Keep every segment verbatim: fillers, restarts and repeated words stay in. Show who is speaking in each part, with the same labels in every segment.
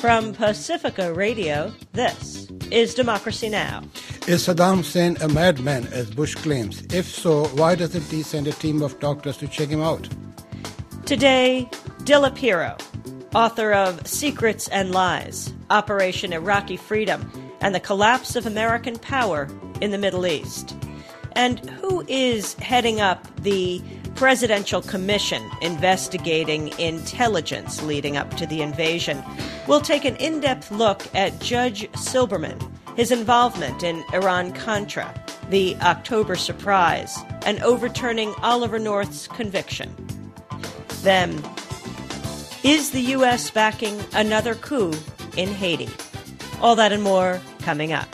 Speaker 1: From Pacifica Radio, this is Democracy Now!
Speaker 2: Is Saddam Hussein a madman, as Bush claims? If so, why doesn't he send a team of doctors to check him out?
Speaker 1: Today, Dilla Piro, author of Secrets and Lies, Operation Iraqi Freedom, and the Collapse of American Power in the Middle East. And who is heading up the Presidential Commission investigating intelligence leading up to the invasion? We'll take an in-depth look at Judge Silberman, his involvement in Iran-Contra, the October surprise, and overturning Oliver North's conviction. Then, is the U S backing another coup in Haiti? All that and more coming up.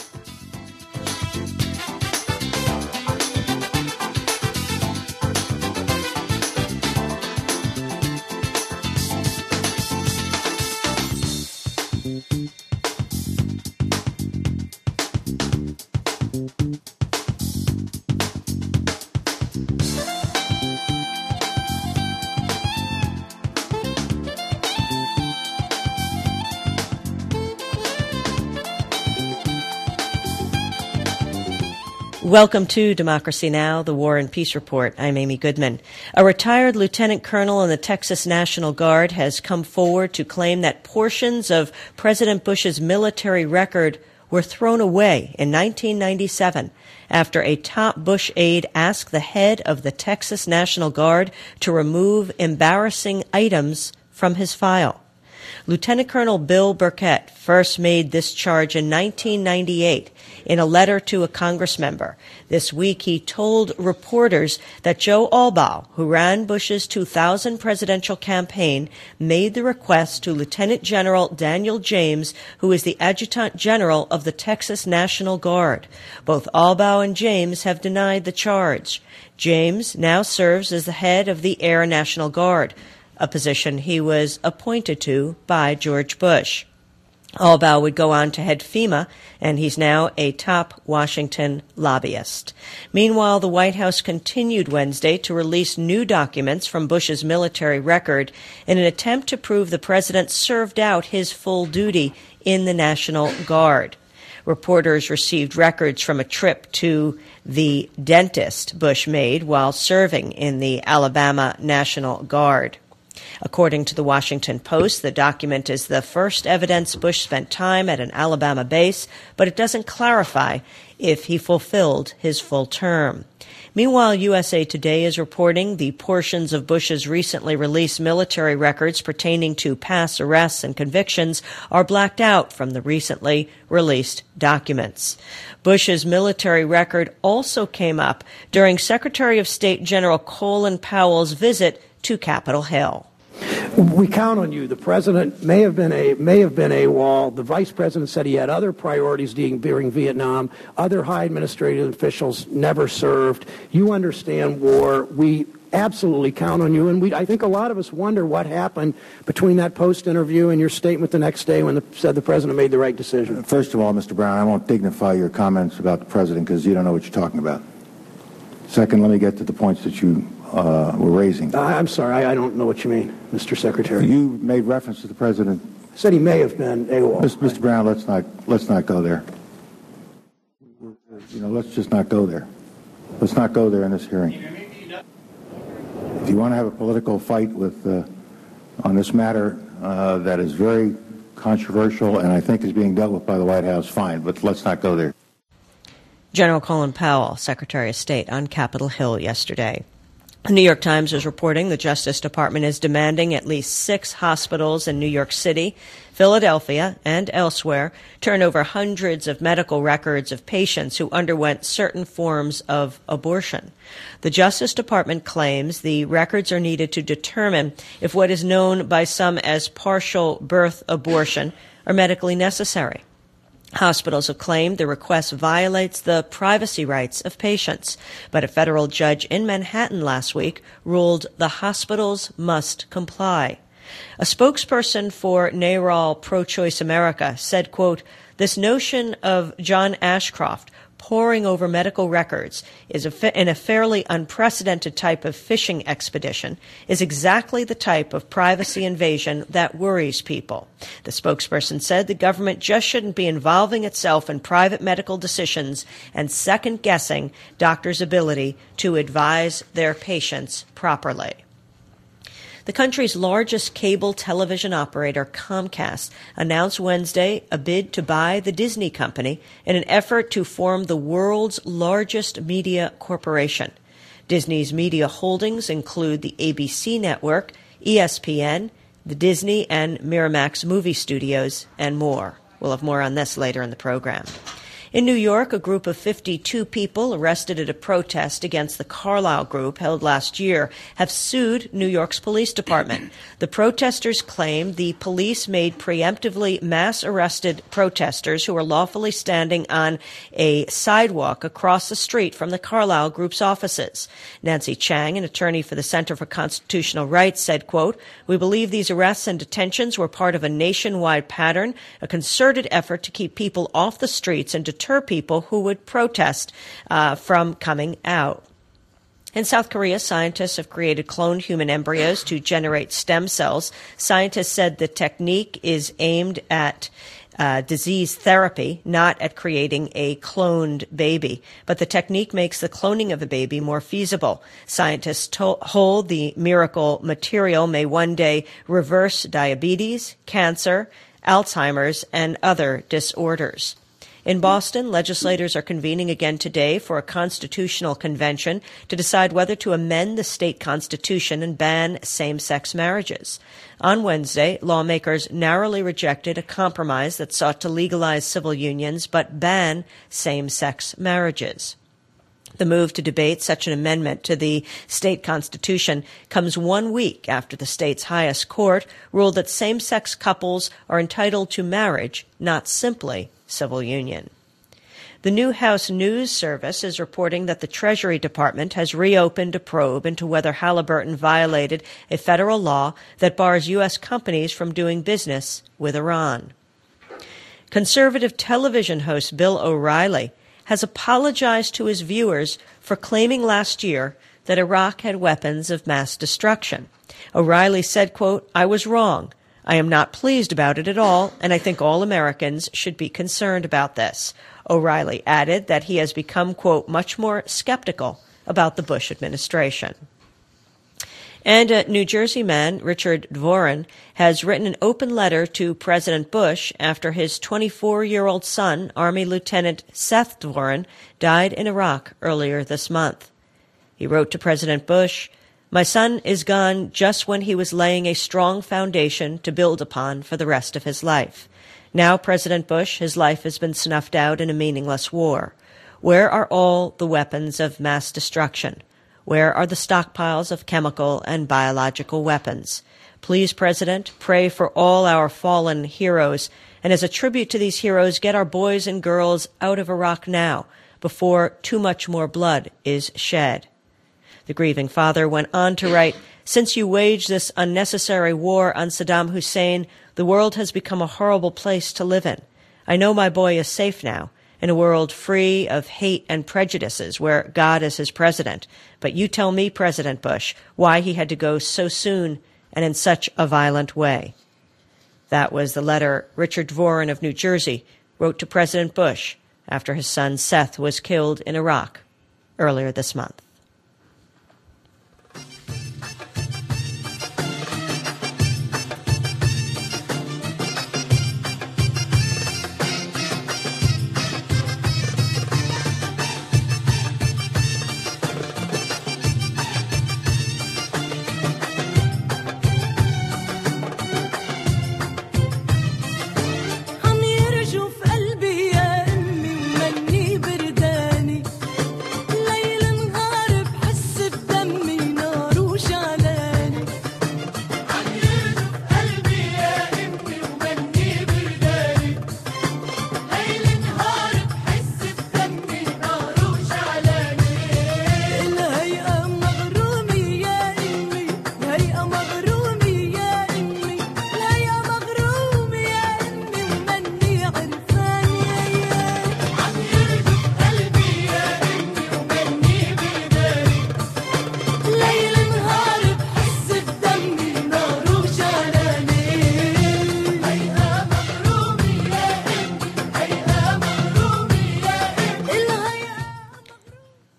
Speaker 1: Welcome to Democracy Now!, the War and Peace Report. I'm Amy Goodman. A retired lieutenant colonel in the Texas National Guard has come forward to claim that portions of President Bush's military record were thrown away in nineteen ninety-seven after a top Bush aide asked the head of the Texas National Guard to remove embarrassing items from his file. Lieutenant Colonel Bill Burkett first made this charge in nineteen ninety-eight in a letter to a Congress member. This week, he told reporters that Joe Albaugh, who ran Bush's two thousand presidential campaign, made the request to Lieutenant General Daniel James, who is the Adjutant General of the Texas National Guard. Both Albaugh and James have denied the charge. James now serves as the head of the Air National Guard, a position he was appointed to by George Bush. Albaugh would go on to head FEMA, and he's now a top Washington lobbyist. Meanwhile, the White House continued Wednesday to release new documents from Bush's military record in an attempt to prove the president served out his full duty in the National Guard. Reporters received records from a trip to the dentist Bush made while serving in the Alabama National Guard. According to the Washington Post, the document is the first evidence Bush spent time at an Alabama base, but it doesn't clarify if he fulfilled his full term. Meanwhile, U S A Today is reporting the portions of Bush's recently released military records pertaining to past arrests and convictions are blacked out from the recently released documents. Bush's military record also came up during Secretary of State General Colin Powell's visit to Capitol Hill.
Speaker 3: We count on you. The president may have been a may have been AWOL. The vice president said he had other priorities during Vietnam. Other high administrative officials never served. You understand war. We absolutely count on you. And we, I think a lot of us wonder what happened between that post interview and your statement the next day when the, said the president made the right decision.
Speaker 4: First of all, Mister Brown, I won't dignify your comments about the president because you don't know what you're talking about. Second, let me get to the points that you uh, were raising.
Speaker 3: Uh, I'm sorry, I, I don't know what you mean, Mister Secretary.
Speaker 4: You made reference to the president.
Speaker 3: I said he may have been AWOL.
Speaker 4: Mister Brown, let's not let's not go there. You know, let's just not go there. Let's not go there in this hearing. If you want to have a political fight with uh, on this matter uh, that is very controversial and I think is being dealt with by the White House, fine, but let's not go there.
Speaker 1: General Colin Powell, Secretary of State, on Capitol Hill yesterday. The New York Times is reporting the Justice Department is demanding at least six hospitals in New York City, Philadelphia, and elsewhere turn over hundreds of medical records of patients who underwent certain forms of abortion. The Justice Department claims the records are needed to determine if what is known by some as partial birth abortion are medically necessary. Hospitals have claimed the request violates the privacy rights of patients, but a federal judge in Manhattan last week ruled the hospitals must comply. A spokesperson for NARAL Pro-Choice America said, quote, "This notion of John Ashcroft poring over medical records is a fa- in a fairly unprecedented type of fishing expedition is exactly the type of privacy invasion that worries people. The spokesperson said the government just shouldn't be involving itself in private medical decisions and second-guessing doctors' ability to advise their patients properly. The country's largest cable television operator, Comcast, announced Wednesday a bid to buy the Disney Company in an effort to form the world's largest media corporation. Disney's media holdings include the A B C network, E S P N, the Disney and Miramax movie studios, and more. We'll have more on this later in the program. In New York, a group of fifty-two people arrested at a protest against the Carlyle Group held last year have sued New York's police department. The protesters claim the police made preemptively mass-arrested protesters who were lawfully standing on a sidewalk across the street from the Carlyle Group's offices. Nancy Chang, an attorney for the Center for Constitutional Rights, said, quote, "We believe these arrests and detentions were part of a nationwide pattern, a concerted effort to keep people off the streets and deter people who would protest uh, from coming out." In South Korea, scientists have created cloned human embryos to generate stem cells. Scientists said the technique is aimed at uh, disease therapy, not at creating a cloned baby. But the technique makes the cloning of a baby more feasible. Scientists to- hold the miracle material may one day reverse diabetes, cancer, Alzheimer's, and other disorders. In Boston, legislators are convening again today for a constitutional convention to decide whether to amend the state constitution and ban same-sex marriages. On Wednesday, lawmakers narrowly rejected a compromise that sought to legalize civil unions but ban same-sex marriages. The move to debate such an amendment to the state constitution comes one week after the state's highest court ruled that same-sex couples are entitled to marriage, not simply civil union. The new House News Service is reporting that the Treasury Department has reopened a probe into whether Halliburton violated a federal law that bars U S companies from doing business with Iran. Conservative television host Bill O'Reilly has apologized to his viewers for claiming last year that Iraq had weapons of mass destruction. O'Reilly said, quote, "I was wrong. I am not pleased about it at all, and I think all Americans should be concerned about this." O'Reilly added that he has become, quote, "much more skeptical about the Bush administration." And a New Jersey man, Richard Dvorin, has written an open letter to President Bush after his twenty-four-year-old son, Army Lieutenant Seth Dvorin, died in Iraq earlier this month. He wrote to President Bush, "My son is gone just when he was laying a strong foundation to build upon for the rest of his life. Now, President Bush, his life has been snuffed out in a meaningless war. Where are all the weapons of mass destruction? Where are the stockpiles of chemical and biological weapons? Please, President, pray for all our fallen heroes, and as a tribute to these heroes, get our boys and girls out of Iraq now, before too much more blood is shed." The grieving father went on to write, "Since you waged this unnecessary war on Saddam Hussein, the world has become a horrible place to live in. I know my boy is safe now, in a world free of hate and prejudices where God is his president. But you tell me, President Bush, why he had to go so soon and in such a violent way." That was the letter Richard Dvorin of New Jersey wrote to President Bush after his son Seth was killed in Iraq earlier this month.
Speaker 5: ليل نهار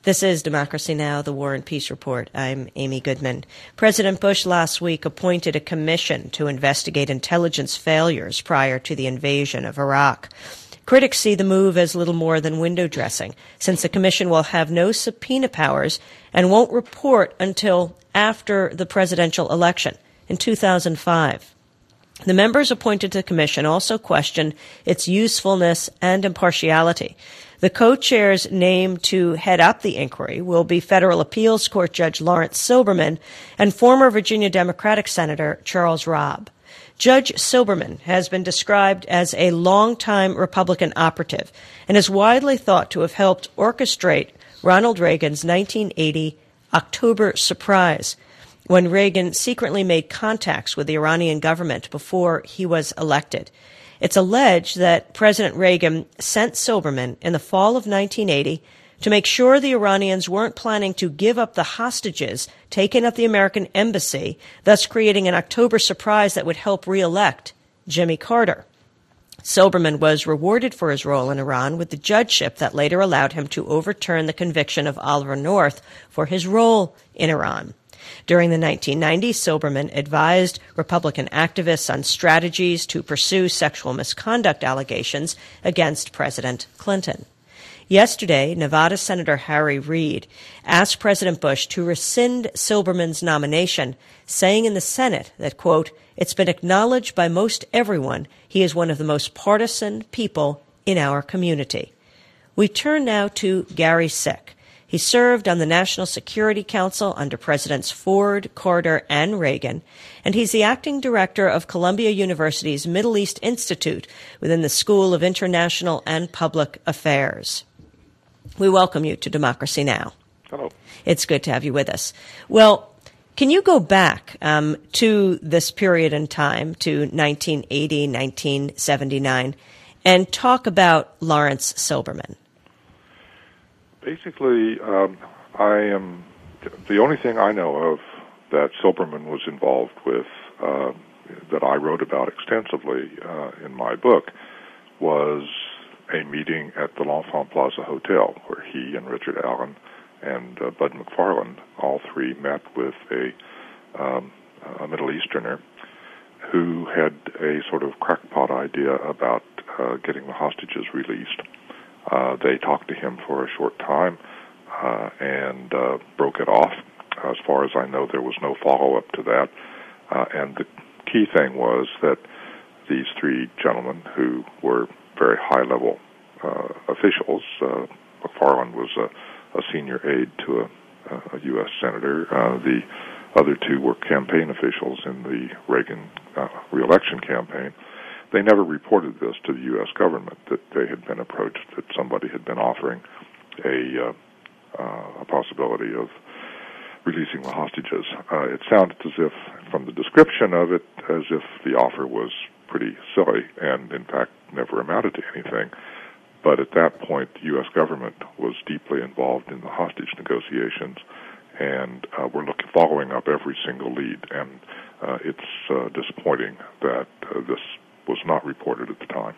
Speaker 1: This is Democracy Now!, the War and Peace Report. I'm Amy Goodman. President Bush last week appointed a commission to investigate intelligence failures prior to the invasion of Iraq. Critics see the move as little more than window dressing, since the commission will have no subpoena powers and won't report until after the presidential election in two thousand five. The members appointed to the commission also questioned its usefulness and impartiality. The co-chairs named to head up the inquiry will be Federal Appeals Court Judge Lawrence Silberman and former Virginia Democratic Senator Charles Robb. Judge Silberman has been described as a longtime Republican operative and is widely thought to have helped orchestrate Ronald Reagan's nineteen eighty October surprise, when Reagan secretly made contacts with the Iranian government before he was elected. It's alleged that President Reagan sent Silberman in the fall of nineteen eighty to make sure the Iranians weren't planning to give up the hostages taken at the American embassy, thus creating an October surprise that would help re-elect Jimmy Carter. Silberman was rewarded for his role in Iran with the judgeship that later allowed him to overturn the conviction of Oliver North for his role in Iran. During the nineteen nineties, Silberman advised Republican activists on strategies to pursue sexual misconduct allegations against President Clinton. Yesterday, Nevada Senator Harry Reid asked President Bush to rescind Silberman's nomination, saying in the Senate that, quote, "It's been acknowledged by most everyone he is one of the most partisan people in our community." We turn now to Gary Sick. He served on the National Security Council under Presidents Ford, Carter, and Reagan, and he's the acting director of Columbia University's Middle East Institute within the School of International and Public Affairs. We welcome you to Democracy Now!
Speaker 5: Hello.
Speaker 1: It's good to have you with us. Well, can you go back um, to this period in time, to nineteen eighty, nineteen seventy-nine, and talk about Lawrence Silberman?
Speaker 5: Basically, um, I am the only thing I know of that Silberman was involved with, uh, that I wrote about extensively uh, in my book, was a meeting at the L'Enfant Plaza Hotel, where he and Richard Allen and uh, Bud McFarland, all three, met with a, um, a Middle Easterner who had a sort of crackpot idea about uh, getting the hostages released. Uh, they talked to him for a short time uh, and uh, broke it off. As far as I know, there was no follow-up to that. Uh, and the key thing was that these three gentlemen, who were very high-level uh, officials, uh, McFarland was a, a senior aide to a, a U S senator. Uh, the other two were campaign officials in the Reagan uh, re-election campaign. They never reported this to the U S government, that they had been approached, that somebody had been offering a, uh, uh, a possibility of releasing the hostages. Uh, it sounded as if, from the description of it, as if the offer was pretty silly and, in fact, never amounted to anything. But at that point, the U S government was deeply involved in the hostage negotiations, and uh, we're looking, following up every single lead. And uh, it's uh, disappointing that uh, this was not reported at the time.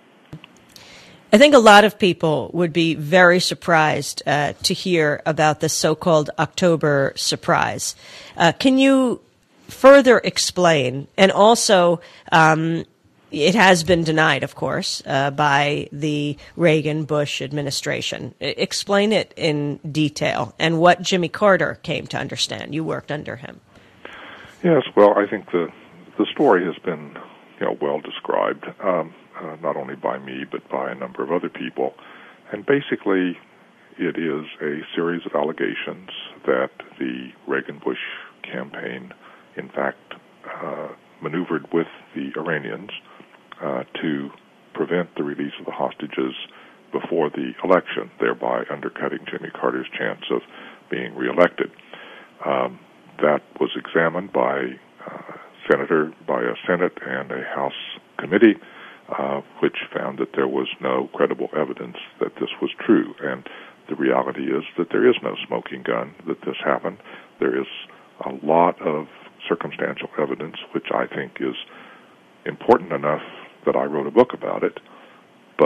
Speaker 1: I think a lot of people would be very surprised uh, to hear about the so-called October surprise. Uh, can you further explain? And also, um, it has been denied, of course, uh, by the Reagan-Bush administration. I- explain it in detail and what Jimmy Carter came to understand. You worked under him.
Speaker 5: Yes, well, I think the the story has been, you know, well described, um, uh, not only by me but by a number of other people. And basically, it is a series of allegations that the Reagan-Bush campaign, in fact, uh, maneuvered with the Iranians uh, to prevent the release of the hostages before the election, thereby undercutting Jimmy Carter's chance of being reelected. Um, that was examined by uh, Senator, by a Senate and a House committee, uh, which found that there was no credible evidence that this was true. And the reality is that there is no smoking gun that this happened. There is a lot of circumstantial evidence, which I think is important enough that I wrote a book about it, but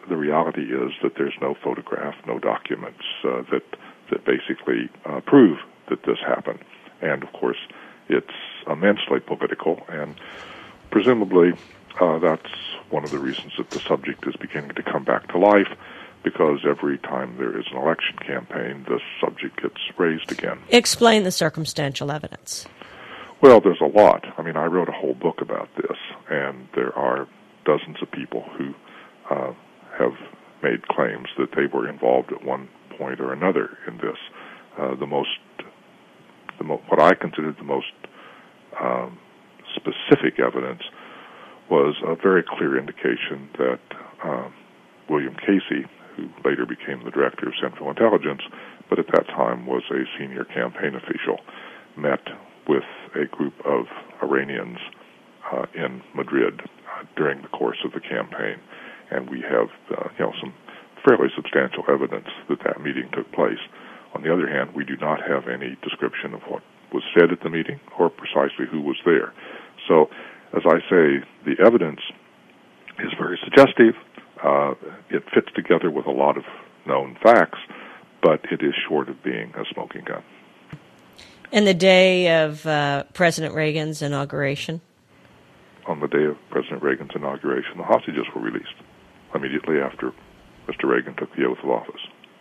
Speaker 5: the reality is that there's no photograph, no documents uh, that that basically uh, prove that this happened. And, of course, it's immensely political, and presumably uh, that's one of the reasons that the subject is beginning to come back to life, because every time there is an election campaign, this subject gets raised again.
Speaker 1: Explain the circumstantial evidence.
Speaker 5: Well, there's a lot. I mean, I wrote a whole book about this, and there are dozens of people who uh, have made claims that they were involved at one point or another in this. Uh, the most, the mo- what I considered the most um, specific evidence was a very clear indication that uh, William Casey, who later became the director of Central Intelligence, but at that time was a senior campaign official, met with a group of Iranians uh, in Madrid uh, during the course of the campaign, and we have uh, you know some fairly substantial evidence that that meeting took place. On the other hand, we do not have any description of what was said at the meeting or precisely who was there. So, as I say, the evidence is very suggestive. Uh, it fits together with a lot of known facts, but it is short of being a smoking gun.
Speaker 1: And the day of uh, President Reagan's inauguration?
Speaker 5: On the day of President Reagan's inauguration, the hostages were released immediately after Mister Reagan took the oath of office.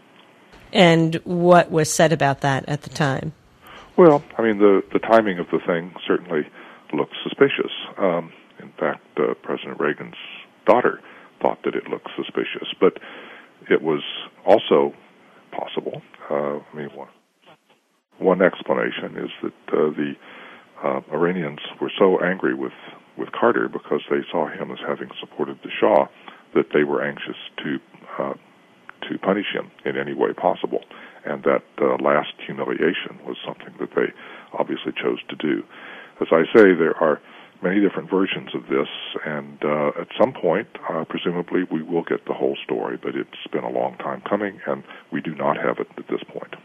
Speaker 1: And what was said about that at the time?
Speaker 5: Well, I mean, the, the timing of the thing certainly looked suspicious. Um, in fact, uh, President Reagan's daughter thought that it looked suspicious, but it was also possible. Uh, I mean, one, one explanation is that uh, the uh, Iranians were so angry with, with Carter because they saw him as having supported the Shah that they were anxious to uh, to punish him in any way possible, and that uh, last humiliation was something that they obviously chose to do. As I say, there are many different versions of this, and uh, at some point, uh, presumably, we will get the whole story, but it's been a long time coming, and we do not have it at this point.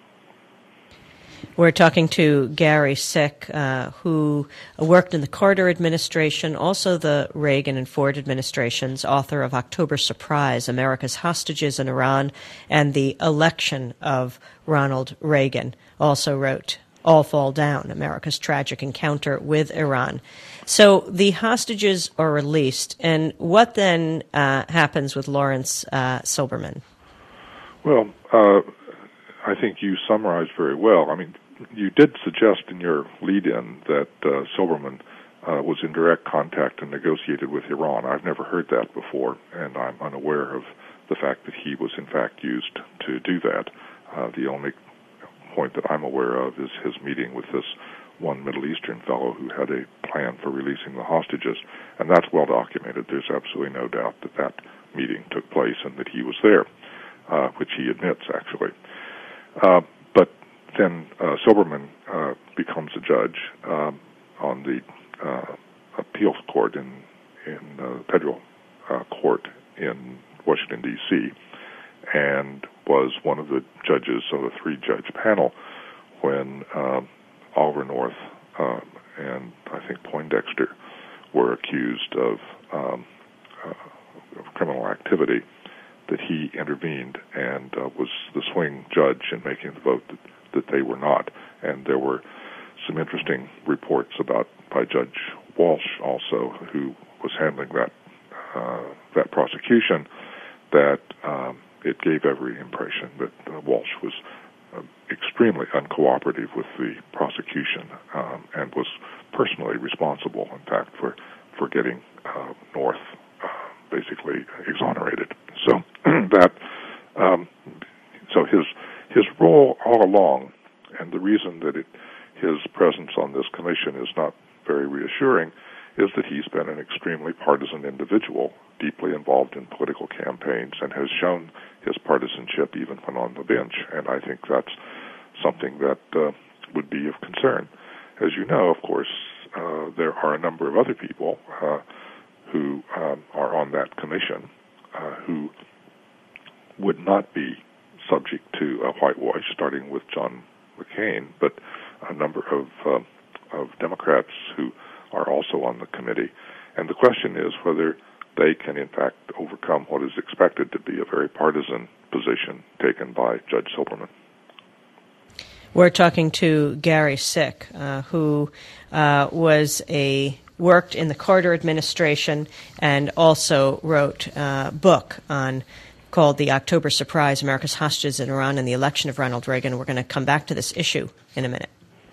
Speaker 1: We're talking to Gary Sick, uh, who worked in the Carter administration, also the Reagan and Ford administrations, author of October Surprise, America's Hostages in Iran, and the Election of Ronald Reagan. Also wrote All Fall Down, America's Tragic Encounter with Iran. So the hostages are released, and what then uh, happens with Lawrence uh, Silberman?
Speaker 5: Well, uh, I think you summarized very well. I mean, you did suggest in your lead-in that uh, Silberman uh, was in direct contact and negotiated with Iran. I've never heard that before, and I'm unaware of the fact that he was in fact used to do that. Uh, the only point that I'm aware of is his meeting with this one Middle Eastern fellow who had a plan for releasing the hostages, and that's well documented. There's absolutely no doubt that that meeting took place and that he was there, uh, which he admits, actually. Uh, but then uh, Silberman uh, becomes a judge um, on the uh, appeals court in in uh, federal uh, court in Washington, D C, and was one of the judges of a three-judge panel when um, Oliver North um, and I think Poindexter were accused of, um, uh, of criminal activity, that he intervened and uh, was the swing judge in making the vote that, that they were not. And there were some interesting reports about by Judge Walsh also, who was handling that uh, that prosecution, that um, it gave every impression that uh, Walsh was uh, extremely uncooperative with the prosecution um, and was personally responsible, in fact, for, for getting uh, North uh, basically exonerated. So that, um, so his his role all along, and the reason that it, his presence on this commission is not very reassuring, is that he's been an extremely partisan individual, deeply involved in political campaigns, and has shown his partisanship even when on the bench. And I think that's something that uh, would be of concern. As you know, of course, uh, there are a number of other people uh, who um, are on that commission uh, who would not be subject to a whitewash, starting with John McCain, but a number of uh, of Democrats who are also on the committee. And the question is whether they can, in fact, overcome what is expected to be a very partisan position taken by Judge Silberman.
Speaker 1: We're talking to Gary Sick, uh, who uh, was a worked in the Carter administration and also wrote a book on called The October Surprise, America's Hostages in Iran and the Election of Ronald Reagan. We're going to come back to this issue in a minute.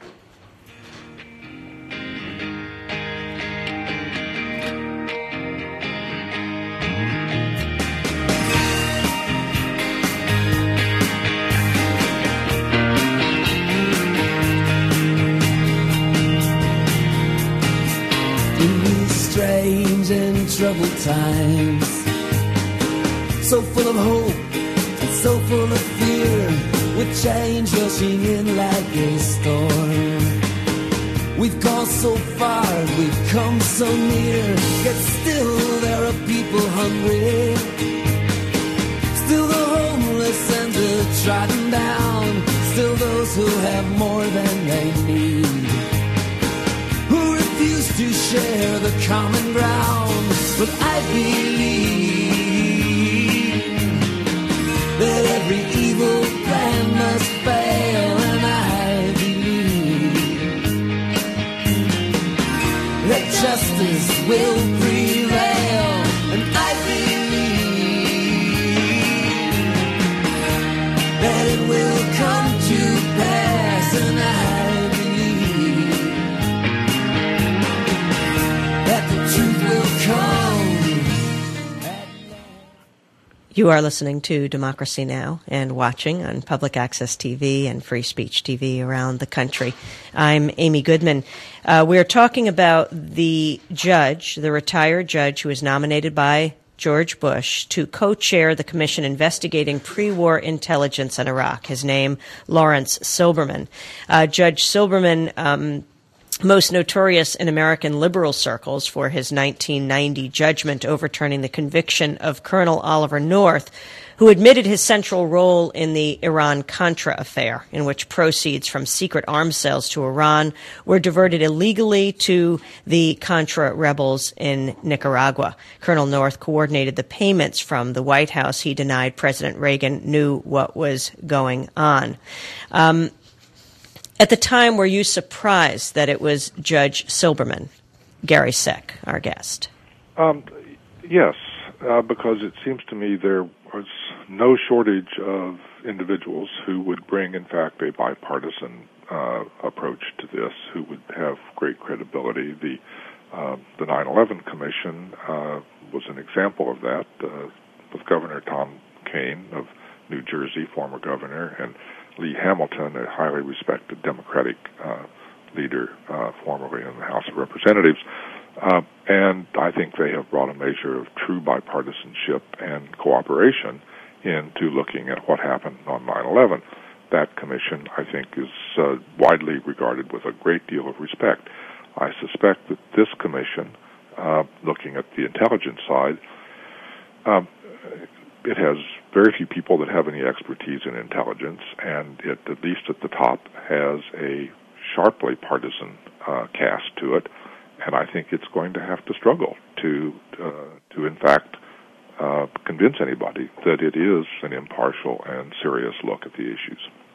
Speaker 6: Troubled times, so full of hope and so full of fear, with change rushing in like a storm. We've gone so far, we've come so near, yet still there are people hungry, still the homeless and the trodden down, still those who have more than they need, who refuse to share the common ground. But I believe that every evil plan must fail, and I believe that justice will prevail, and I believe that it will come to pass, and I believe that the truth will come.
Speaker 1: You are listening to Democracy Now! And watching on Public Access T V and Free Speech T V around the country. I'm Amy Goodman. Uh, we're talking about the judge, the retired judge who was nominated by George Bush to co-chair the commission investigating pre-war intelligence in Iraq. His name, Lawrence Silberman. Uh, Judge Silberman, um, most notorious in American liberal circles for his nineteen ninety judgment overturning the conviction of Colonel Oliver North, who admitted his central role in the Iran-Contra affair, in which proceeds from secret arms sales to Iran were diverted illegally to the Contra rebels in Nicaragua. Colonel North coordinated the payments from the White House. He denied President Reagan knew what was going on. Um, At the time, were you surprised that it was Judge Silberman, Gary Sick, our guest?
Speaker 5: Um, yes, uh, because it seems to me there was no shortage of individuals who would bring, in fact, a bipartisan uh, approach to this, who would have great credibility. The uh, the nine eleven Commission uh, was an example of that, uh, with Governor Tom Kean of New Jersey, former governor, and Lee Hamilton, a highly respected Democratic uh, leader, uh, formerly in the House of Representatives. Uh, and I think they have brought a measure of true bipartisanship and cooperation into looking at what happened on nine eleven. That commission, I think, is uh, widely regarded with a great deal of respect. I suspect that this commission, uh, looking at the intelligence side, um, it has very few people that have any expertise in intelligence, and it, at least at the top, has a sharply partisan uh, cast to it, and I think it's going to have to struggle to, uh, to in fact, uh, convince anybody that it is an impartial and serious look at the issues.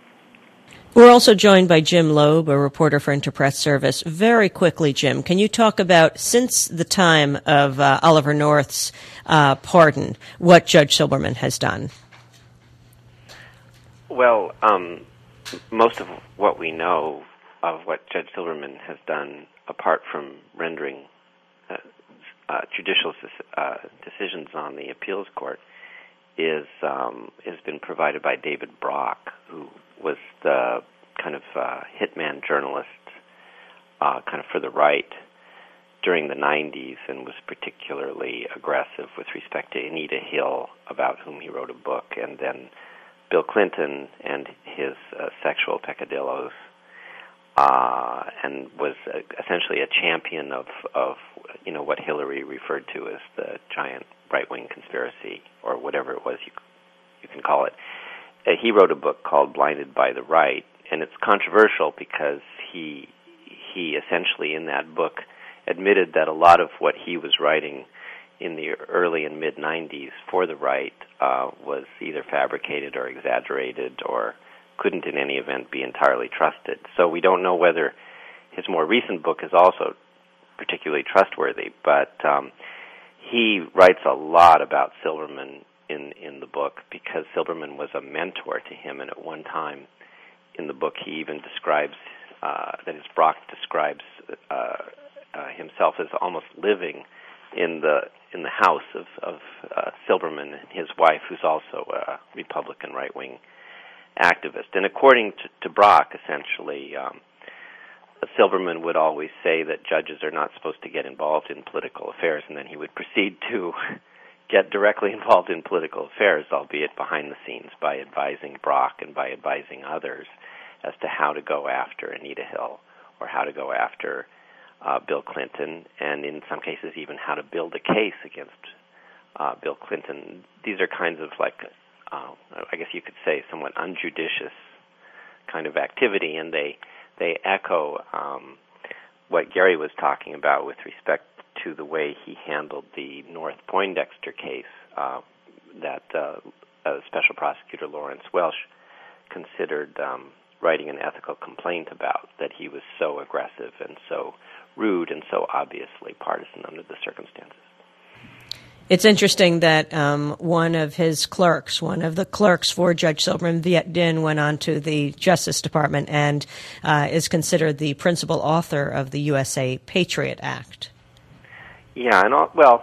Speaker 1: We're also joined by Jim Loeb, a reporter for Interpress Service. Very quickly, Jim, can you talk about, since the time of uh, Oliver North's uh, pardon, what Judge Silberman has done?
Speaker 7: Well, um, most of what we know of what Judge Silberman has done, apart from rendering uh, uh, judicial uh, decisions on the appeals court, is um, has been provided by David Brock, who was the kind of uh, hitman journalist uh, kind of for the right during the nineties, and was particularly aggressive with respect to Anita Hill, about whom he wrote a book, and then Bill Clinton and his uh, sexual peccadillos, uh, and was uh, essentially a champion of, of, you know, what Hillary referred to as the giant right-wing conspiracy, or whatever it was you, you can call it. Uh, he wrote a book called Blinded by the Right, and it's controversial because he he essentially in that book admitted that a lot of what he was writing in the early and mid nineties for the right uh, was either fabricated or exaggerated or couldn't in any event be entirely trusted. So we don't know whether his more recent book is also particularly trustworthy, but um, he writes a lot about Silberman in, in the book because Silberman was a mentor to him, and at one time in the book he even describes, uh, that is, Brock describes uh, uh, himself as almost living in the in the house of, of uh, Silberman and his wife, who's also a Republican right-wing activist. And according to, to Brock, essentially, um, Silberman would always say that judges are not supposed to get involved in political affairs, and then he would proceed to get directly involved in political affairs, albeit behind the scenes, by advising Brock and by advising others as to how to go after Anita Hill or how to go after uh, Bill Clinton, and in some cases even how to build a case against uh, Bill Clinton. These are kinds of like, uh, I guess you could say, somewhat unjudicious kind of activity, and they they echo um, what Gary was talking about with respect to the way he handled the North Poindexter case uh, that uh, uh, Special Prosecutor Lawrence Welsh considered um, writing an ethical complaint about, that he was so aggressive and so rude and so obviously partisan under the circumstances.
Speaker 1: It's interesting that um, one of his clerks, one of the clerks for Judge Silberman, Viet Dinh, went on to the Justice Department and uh, is considered the principal author of the U S A Patriot Act.
Speaker 7: Yeah, and all, well,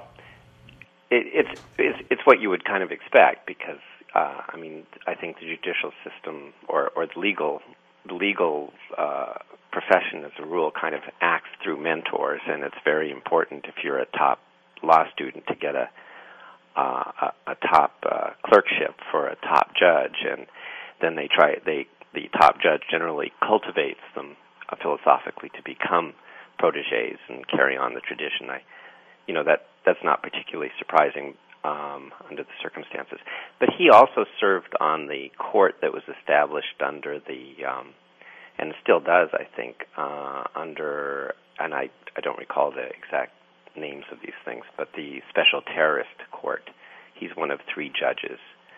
Speaker 7: it, it's, it's it's what you would kind of expect because uh, I mean I think the judicial system or, or the legal the legal uh, profession as a rule kind of acts through mentors, and it's very important if you're a top law student to get a uh, a, a top uh, clerkship for a top judge, and then they try they the top judge generally cultivates them uh, philosophically to become protégés and carry on the tradition. I, you know, that that's not particularly surprising um, under the circumstances. But he also served on the court that was established under the um, and still does, I think, uh, under and I I don't recall the exact names of these things, but the Special Terrorist Court. He's one of three judges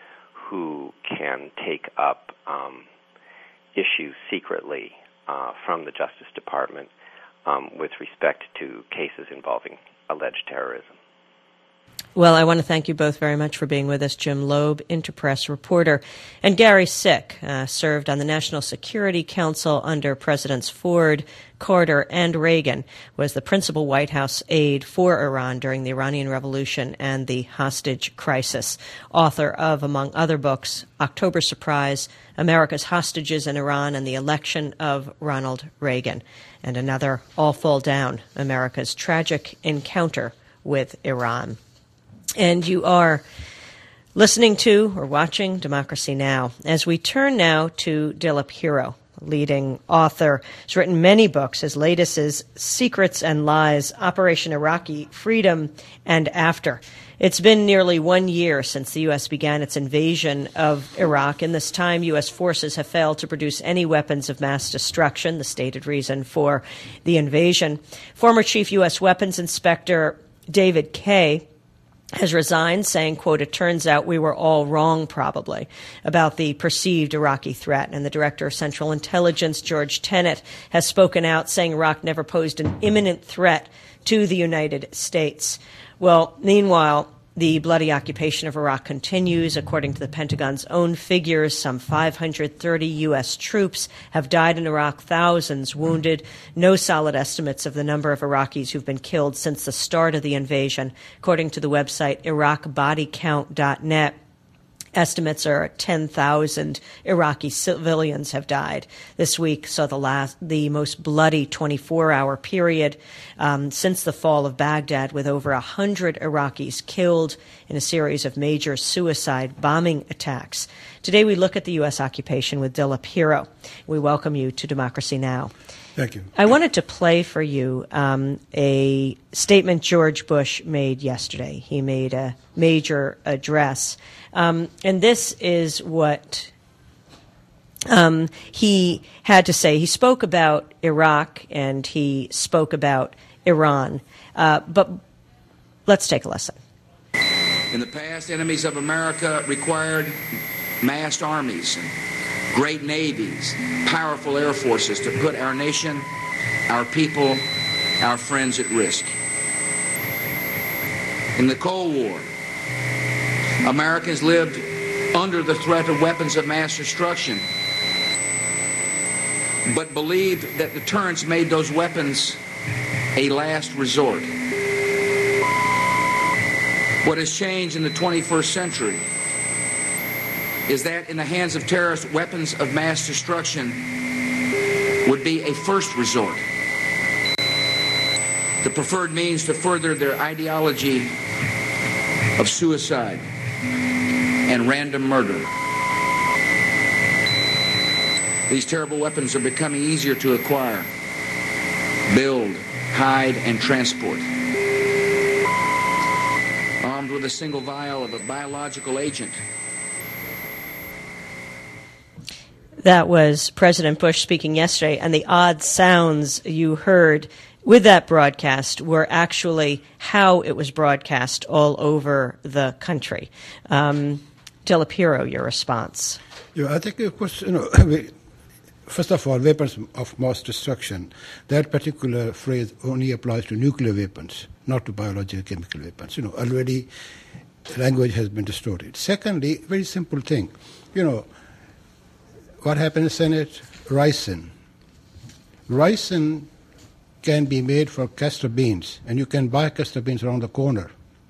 Speaker 7: who can take up um, issues secretly uh, from the Justice Department um, with respect to cases involving alleged terrorism.
Speaker 1: Well, I want to thank you both very much for being with us. Jim Loeb, Interpress reporter, and Gary Sick, uh, served on the National Security Council under Presidents Ford, Carter, and Reagan, was the principal White House aide for Iran during the Iranian Revolution and the hostage crisis. Author of, among other books, October Surprise, America's Hostages in Iran and the Election of Ronald Reagan, and another, All Fall Down, America's Tragic Encounter with Iran. And you are listening to or watching Democracy Now! As we turn now to Dilip Hero, leading author. He's written many books. His latest is Secrets and Lies, Operation Iraqi Freedom and After. It's been nearly one year since the U S began its invasion of Iraq. In this time, U S forces have failed to produce any weapons of mass destruction, the stated reason for the invasion. Former Chief U S Weapons Inspector David Kay has resigned, saying, quote, "It turns out we were all wrong, probably, about the perceived Iraqi threat." And the Director of Central Intelligence, George Tenet, has spoken out, saying Iraq never posed an imminent threat to the United States. Well, meanwhile, the bloody occupation of Iraq continues. According to the Pentagon's own figures, some five hundred thirty U S troops have died in Iraq, thousands wounded. No solid estimates of the number of Iraqis who've been killed since the start of the invasion. According to the website iraq body count dot net, estimates are ten thousand Iraqi civilians have died. This week saw the last, the most bloody twenty-four hour period um, since the fall of Baghdad, with over one hundred Iraqis killed in a series of major suicide bombing attacks. Today we look at the U S occupation with Dilip Hero. We welcome you to Democracy Now!
Speaker 2: Thank you.
Speaker 1: I wanted to play for you um, a statement George Bush made yesterday. He made a major address. Um, and this is what um, he had to say. He spoke about Iraq and he spoke about Iran. Uh, but let's take a listen.
Speaker 8: In the past, enemies of America required massed armies and great navies, powerful air forces to put our nation, our people, our friends at risk. In the Cold War, Americans lived under the threat of weapons of mass destruction, but believed that deterrence made those weapons a last resort. What has changed in the twenty-first century is that in the hands of terrorists, weapons of mass destruction would be a first resort, the preferred means to further their ideology of suicide and random murder. These terrible weapons are becoming easier to acquire, build, hide, and transport. Armed with a single vial of a biological agent.
Speaker 1: That was President Bush speaking yesterday, and the odd sounds you heard with that broadcast were actually how it was broadcast all over the country. Um, Delapiro, your response.
Speaker 2: Yeah, I think, of course, you know, we, first of all, weapons of mass destruction, that particular phrase only applies to nuclear weapons, not to biological chemical weapons. You know, already language has been distorted. Secondly, very simple thing, you know, what happened in the Senate? Ricin. Ricin can be made for castor beans, and you can buy castor beans around the corner.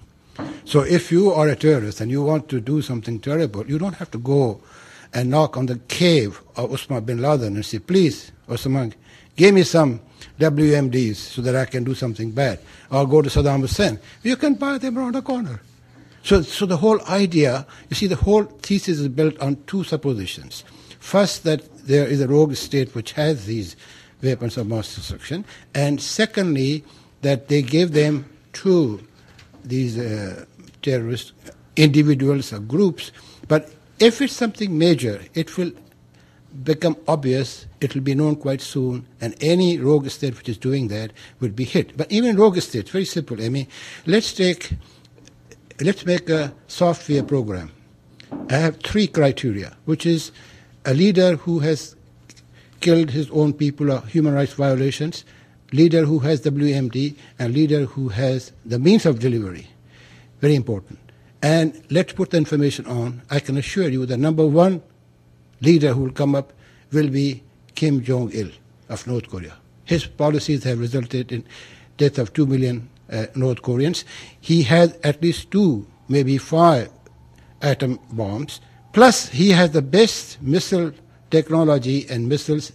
Speaker 2: So if you are a terrorist and you want to do something terrible, you don't have to go and knock on the cave of Osama bin Laden and say, please, Osama, give me some W M Ds so that I can do something bad. Or go to Saddam Hussein. You can buy them around the corner. So, so the whole idea, you see, the whole thesis is built on two suppositions. First, that there is a rogue state which has these weapons of mass destruction, and secondly, that they gave them to these uh, terrorist individuals or groups. But if it's something major, it will become obvious, it will be known quite soon, and any rogue state which is doing that will be hit. But even rogue states, very simple, I mean, let's take, let's make a software program. I have three criteria, which is a leader who has killed his own people or human rights violations, leader who has W M D, and leader who has the means of delivery. Very important. And let's put the information on. I can assure you the number one leader who will come up will be Kim Jong-il of North Korea. His policies have resulted in death of two million uh, North Koreans. He has at least two, maybe five atom bombs. Plus, he has the best missile technology and missiles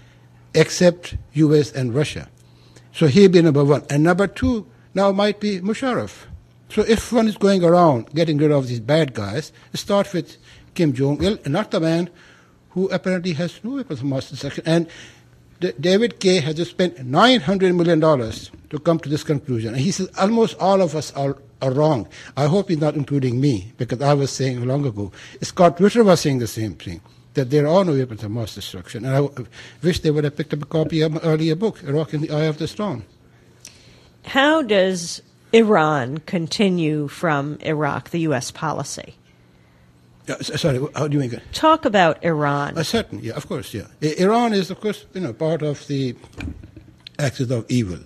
Speaker 2: except U S and Russia. So he'll be number one. And number two now might be Musharraf. So if one is going around getting rid of these bad guys, start with Kim Jong-il, and not the man who apparently has no weapons of mass destruction. And D- David Kaye has just spent nine hundred million dollars to come to this conclusion. And he says almost all of us are, are wrong. I hope he's not including me, because I was saying long ago. Scott Ritter was saying the same thing, that there are no weapons of mass destruction. And I wish they would have picked up a copy of my earlier book, Iraq in the Eye of the Storm.
Speaker 1: How does Iran continue from Iraq, the U S policy?
Speaker 2: Uh, sorry, how do you mean?
Speaker 1: Talk about Iran.
Speaker 2: Uh, certainly, yeah, of course, yeah. I- Iran is, of course, you know, part of the axis of evil.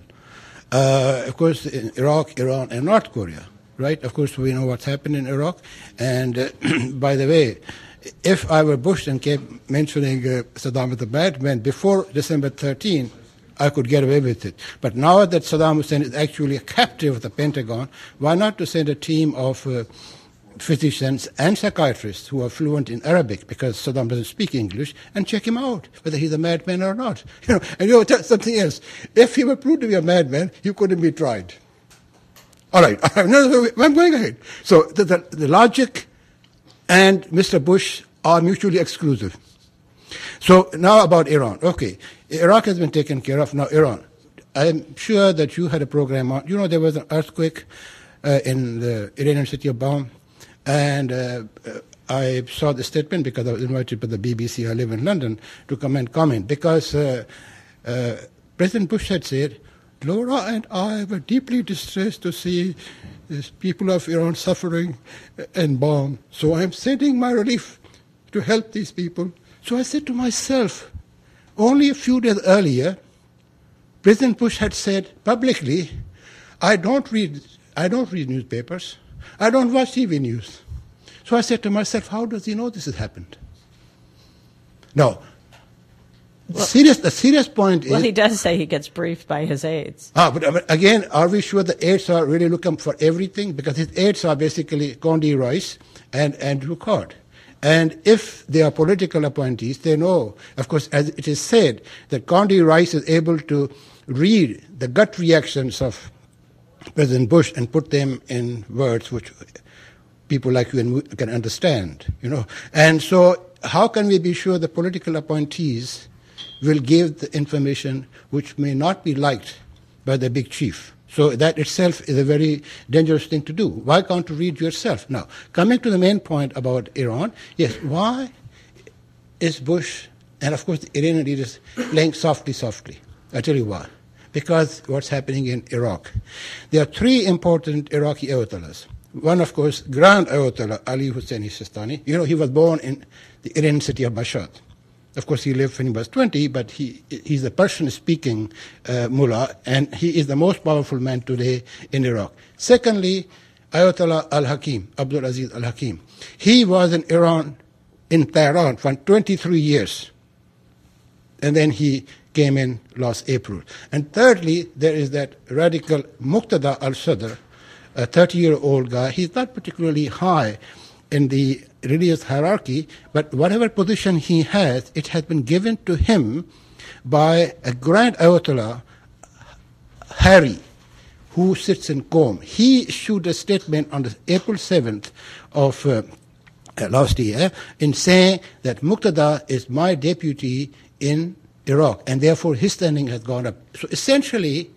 Speaker 2: Uh, of course, in Iraq, Iran, and North Korea, right? Of course, we know what's happened in Iraq. And uh, by the way, if I were Bush and kept mentioning uh, Saddam as a bad man before December thirteenth, I could get away with it. But now that Saddam Hussein is actually a captive of the Pentagon, why not to send a team of uh, physicians and psychiatrists who are fluent in Arabic, because Saddam doesn't speak English, and check him out, whether he's a madman or not. You know, and you know, tell something else. If he were proved to be a madman, he couldn't be tried. All right, no, no, I'm going ahead. So the, the, the logic and Mister Bush are mutually exclusive. So now about Iran. Okay, Iraq has been taken care of. Now Iran. I'm sure that you had a program on, you know, there was an earthquake uh, in the Iranian city of Bam, and uh, I saw the statement because I was invited by the B B C, I live in London, to come and comment, because uh, uh, President Bush had said, Laura and I were deeply distressed to see these people of Iran suffering and bomb. So I'm sending my relief to help these people. So I said to myself, only a few days earlier, President Bush had said publicly, I don't read, I don't read newspapers. I don't watch T V news. So I said to myself, how does he know this has happened? Now, the, well, serious, the serious point is...
Speaker 1: Well, he does say he gets briefed by his aides.
Speaker 2: Ah, but, but again, are we sure the aides are really looking for everything? Because his aides are basically Condi Rice and Andrew Card. And if they are political appointees, they know, of course, as it is said, that Condi Rice is able to read the gut reactions of President Bush and put them in words which people like you and we can understand, you know. And so how can we be sure the political appointees will give the information which may not be liked by the big chief? So that itself is a very dangerous thing to do. Why can't you read yourself? Now, coming to the main point about Iran, yes, why is Bush and, of course, the Iranian leaders playing softly, softly? I'll tell you why. Because what's happening in Iraq. There are three important Iraqi ayatollahs. One, of course, Grand Ayatollah Ali Husseini Sistani. You know, he was born in the Iranian city of Mashhad. Of course, he lived when he was twenty, but he, he's a Persian-speaking uh, mullah, and he is the most powerful man today in Iraq. Secondly, Ayatollah al-Hakim, Abdul Aziz al-Hakim. He was in Iran, in Tehran, for twenty-three years. And then he came in last April. And thirdly, there is that radical Muqtada al-Sadr, a thirty-year-old guy. He's not particularly high in the religious hierarchy, but whatever position he has, it has been given to him by a Grand Ayatollah, Hari, who sits in Qom. He issued a statement on the April seventh of uh, last year in saying that Muqtada is my deputy in Iraq, and therefore his standing has gone up. So essentially,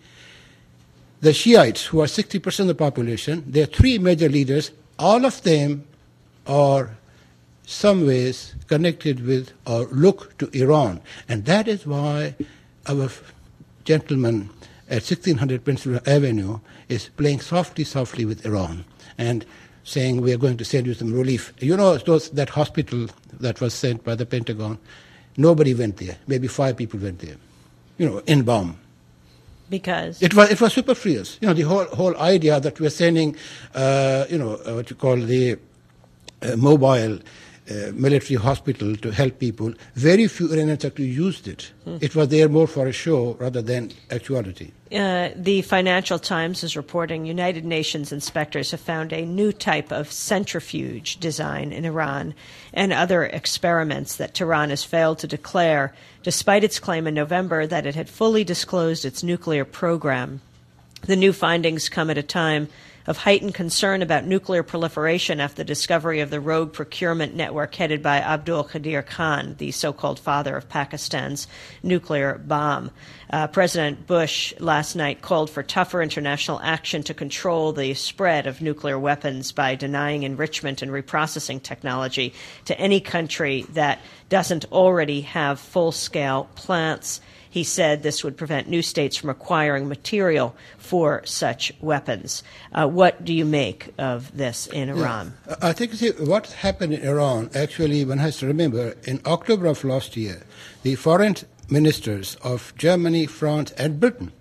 Speaker 2: the Shiites, who are sixty percent of the population, there are three major leaders, all of them are some ways connected with or look to Iran. And that is why our gentleman at sixteen hundred Pennsylvania Avenue is playing softly, softly with Iran and saying, we are going to send you some relief. You know, those, that hospital that was sent by the Pentagon, nobody went there. Maybe five people went there, you know, in bomb.
Speaker 1: Because?
Speaker 2: It was, it was superfluous. You know, the whole, whole idea that we're sending, uh, you know, what you call the uh, mobile uh, military hospital to help people, very few Iranians actually used it. Hmm. It was there more for a show rather than actuality.
Speaker 1: Uh, the Financial Times is reporting United Nations inspectors have found a new type of centrifuge design in Iran and other experiments that Tehran has failed to declare, despite its claim in November that it had fully disclosed its nuclear program. The new findings come at a time of heightened concern about nuclear proliferation after the discovery of the rogue procurement network headed by Abdul Qadir Khan, the so-called father of Pakistan's nuclear bomb. Uh, President Bush last night called for tougher international action to control the spread of nuclear weapons by denying enrichment and reprocessing technology to any country that doesn't already have full-scale plants. He said this would prevent new states from acquiring material for such weapons. Uh, what do you make of this in Iran?
Speaker 2: Yeah. I think see, what happened in Iran, actually, one has to remember, in October of last year, the foreign ministers of Germany, France, and Britain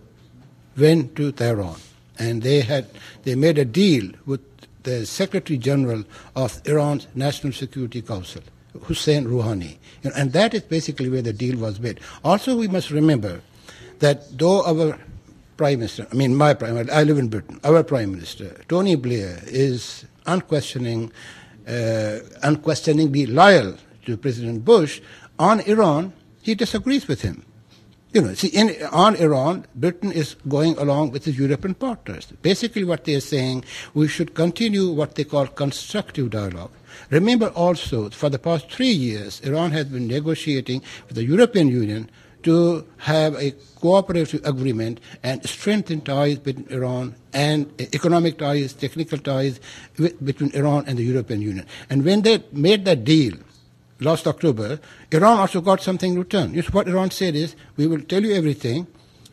Speaker 2: went to Tehran, and they had they made a deal with the Secretary General of Iran's National Security Council, Hussein Rouhani. You know, and that is basically where the deal was made. Also, we must remember that though our Prime Minister, I mean my Prime Minister, I live in Britain, our Prime Minister, Tony Blair, is unquestioning, uh, unquestioningly loyal to President Bush, on Iran, he disagrees with him. You know, see, in, on Iran, Britain is going along with its European partners. Basically what they are saying, we should continue what they call constructive dialogue. Remember also, for the past three years, Iran has been negotiating with the European Union to have a cooperative agreement and strengthen ties between Iran and uh, economic ties, technical ties with, between Iran and the European Union. And when they made that deal last October, Iran also got something in return. You know, what Iran said is, we will tell you everything,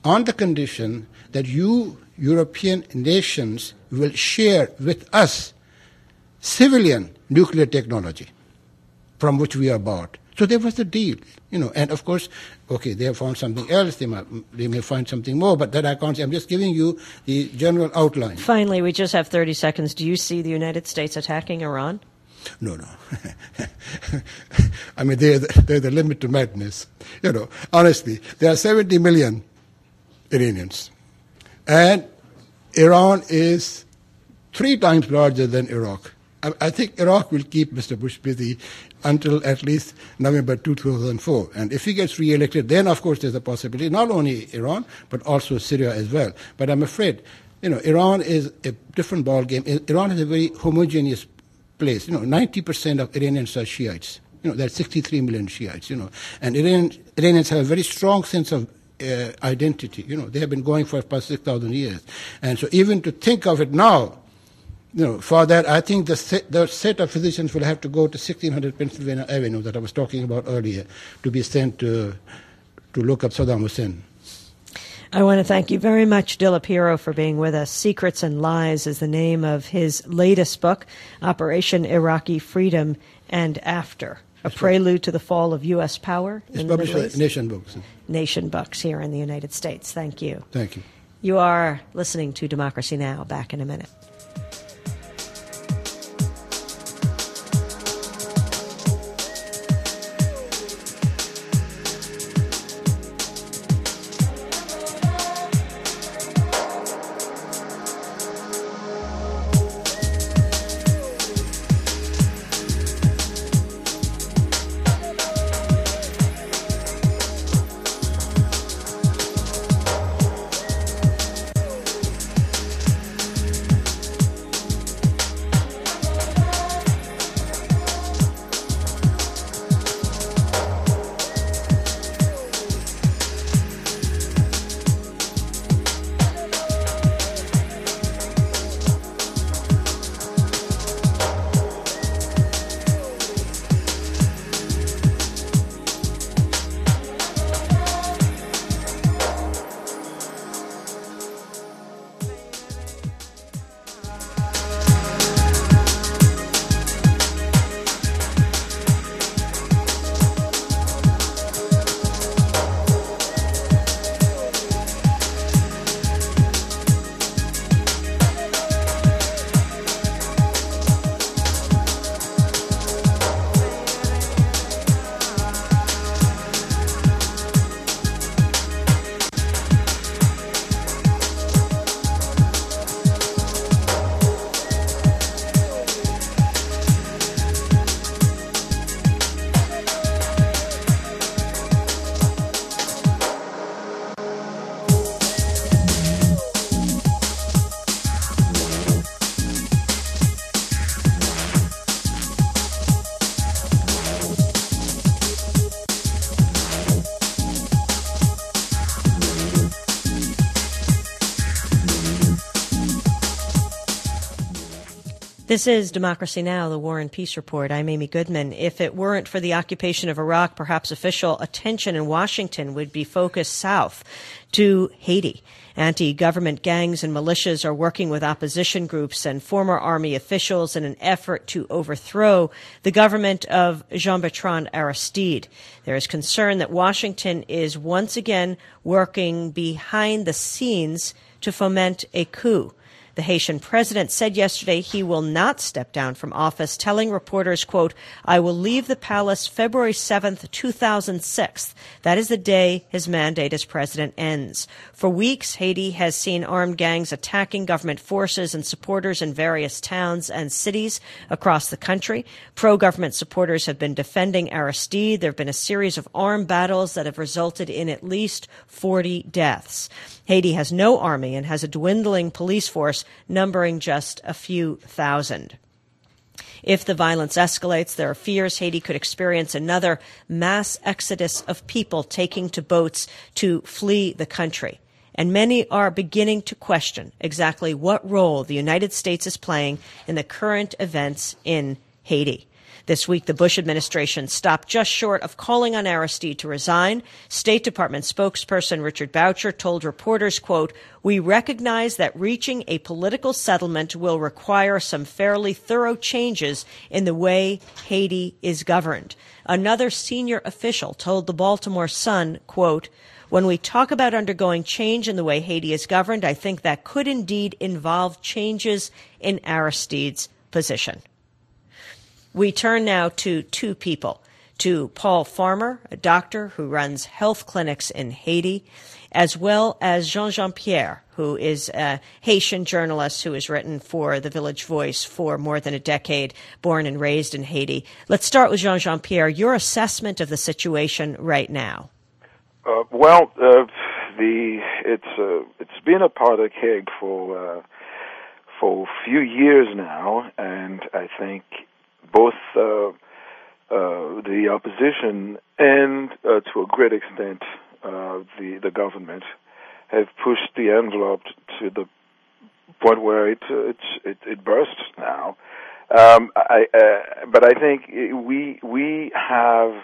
Speaker 2: on the condition that you European nations will share with us civilian nuclear technology from which we are bought. So there was the deal, you know, and of course, okay, they have found something else, they might, they may find something more, but that I can't say. I'm just giving you the general outline.
Speaker 1: Finally, we just have thirty seconds. Do you see the United States attacking Iran?
Speaker 2: No, no. I mean, they're the, they're the limit to madness. You know, honestly, there are seventy million Iranians, and Iran is three times larger than Iraq. I, I think Iraq will keep Mister Bush busy until at least November two thousand four. And if he gets re-elected, then, of course, there's a possibility, not only Iran, but also Syria as well. But I'm afraid, you know, Iran is a different ballgame. Iran is a very homogeneous place. You know, ninety percent of Iranians are Shiites. You know, there are sixty-three million Shiites, you know. And Iran, Iranians have a very strong sense of uh, identity. You know, they have been going for past six thousand years. And so even to think of it now, you know, for that, I think the set, the set of physicians will have to go to sixteen hundred Pennsylvania Avenue that I was talking about earlier to be sent to, to look up Saddam Hussein.
Speaker 1: I want to thank you very much, Dilip Hero, for being with us. Secrets and Lies is the name of his latest book, Operation Iraqi Freedom and After, a it's prelude to the fall of U S power
Speaker 2: it's
Speaker 1: in the
Speaker 2: Middle East. Nation Books.
Speaker 1: Nation Books here in the United States. Thank you.
Speaker 2: Thank you.
Speaker 1: You are listening to Democracy Now! Back in a minute. This is Democracy Now!, the War and Peace Report. I'm Amy Goodman. If it weren't for the occupation of Iraq, perhaps official attention in Washington would be focused south to Haiti. Anti-government gangs and militias are working with opposition groups and former army officials in an effort to overthrow the government of Jean-Bertrand Aristide. There is concern that Washington is once again working behind the scenes to foment a coup. The Haitian president said yesterday he will not step down from office, telling reporters, quote, "I will leave the palace February seventh, two thousand six. That is the day his mandate as president ends." For weeks, Haiti has seen armed gangs attacking government forces and supporters in various towns and cities across the country. Pro-government supporters have been defending Aristide. There have been a series of armed battles that have resulted in at least forty deaths. Haiti has no army and has a dwindling police force numbering just a few thousand. If the violence escalates, there are fears Haiti could experience another mass exodus of people taking to boats to flee the country. And many are beginning to question exactly what role the United States is playing in the current events in Haiti. This week, the Bush administration stopped just short of calling on Aristide to resign. State Department spokesperson Richard Boucher told reporters, quote, "We recognize that reaching a political settlement will require some fairly thorough changes in the way Haiti is governed." Another senior official told the Baltimore Sun, quote, "When we talk about undergoing change in the way Haiti is governed, I think that could indeed involve changes in Aristide's position." We turn now to two people, to Paul Farmer, a doctor who runs health clinics in Haiti, as well as Jean-Jean Pierre, who is a Haitian journalist who has written for The Village Voice for more than a decade, born and raised in Haiti. Let's start with Jean-Jean Pierre, your assessment of the situation right now.
Speaker 9: Uh, well, uh, the it's uh, it's been a part of keg for uh, for a few years now, and I think both uh, uh, the opposition and, uh, to a great extent, uh, the the government have pushed the envelope to the point where it it it, it bursts now. Um, I, uh, but I think we we have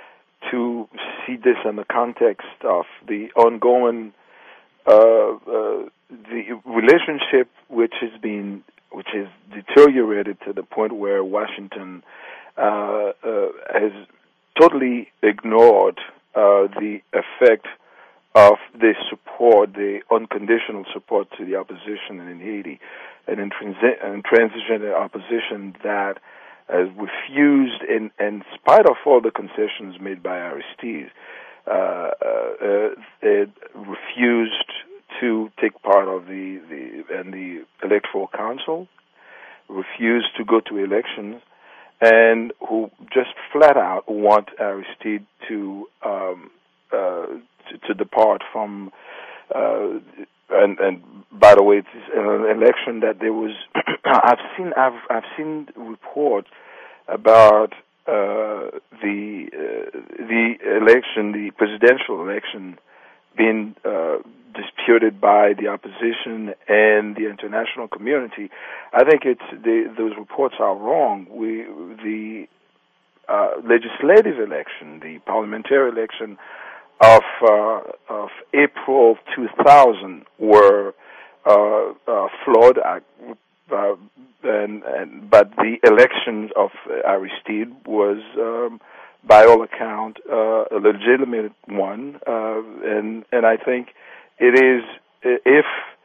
Speaker 9: to see this in the context of the ongoing uh, uh, the relationship, which has been which has deteriorated to the point where Washington uh, uh, has totally ignored uh, the effect of the support, the unconditional support to the opposition in Haiti, an intransi- intransigent opposition that has refused, in, in spite of all the concessions made by Aristide, uh, uh, uh, it refused to take part of the, the and the electoral council, refused to go to elections, and who just flat out want Aristide to um, uh, to, to depart from. Uh, and and by the way, it's an election that there was. I've seen I've I've seen reports about uh, the uh, the election, the presidential election, being uh, disputed by the opposition and the international community. I think it's the, those reports are wrong. We the uh, legislative election, the parliamentary election of uh, of April two thousand were uh, uh, flawed, uh, uh, and, and but the election of Aristide was, um, by all account, uh, a legitimate one, uh, and and I think it is, if